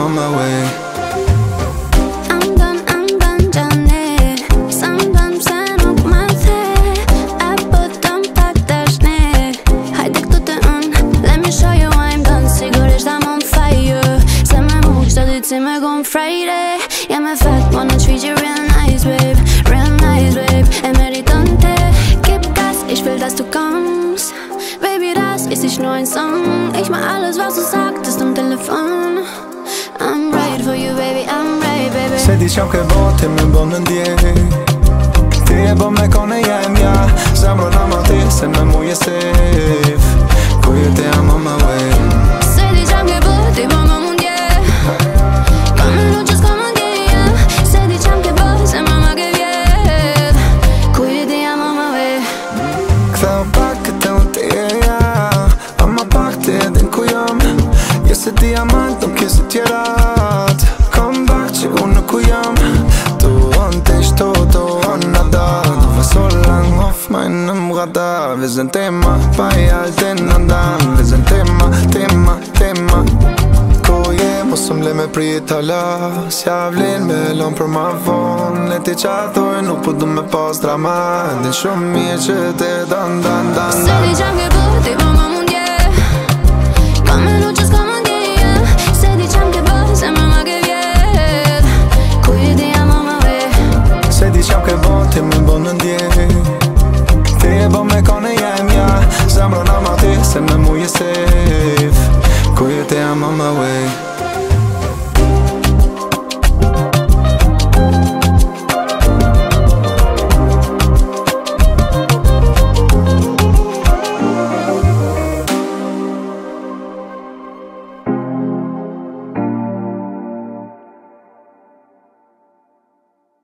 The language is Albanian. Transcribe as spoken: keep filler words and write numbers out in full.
on my way. I'm done, I'm done gjane. Sam done pse nuk më the. E pëtëm pak tashne. Hajde këtu të unë, let me show you why I'm done. Sigurisht I'm on fire. Se me mu qdo ditë si me gon Friday. Ja me fat, wanna treat you real nice, babe. Real nice, babe. E meritonte. Gib Gas, ich will, dass du kommst. Baby, das ist nicht nur ein Song. Ich mach alles, was du sagtest am Telefon. I'm right for you, baby, I'm right, baby. Se di qam ke bote me bon në ndjej. Ti e bo me kone jem ja. Zemro na ma ti se me mu je safe. Ku ju te I'm on my way. Se di qam ke bote bo më mundje. Ka me luqë s'ka më ndjeja. Se di qam ke bote se mama ke vjet. Ku ju te I'm on my way. Ktheu pak këtë unë të jeja. Ama pak të edhin ku jam. Jesë diamant, nuk jesë tjerat. Come back që unë nuk ku jam. Tu anë të ishto, tu anë nada. Du var så lang off meinem radar. Vi sind tema, bei all den andern. Vi sind tema, tema, tema. Ku je, mos më le me prit halas. Ja vlen me lon për ma vonë. E ti qa thoj, nuk po du me pas drama. Din shumë mirë që te dan, dan, dan, Se dan. di qam ke bote bo më mundje. Ka me luqë s'ka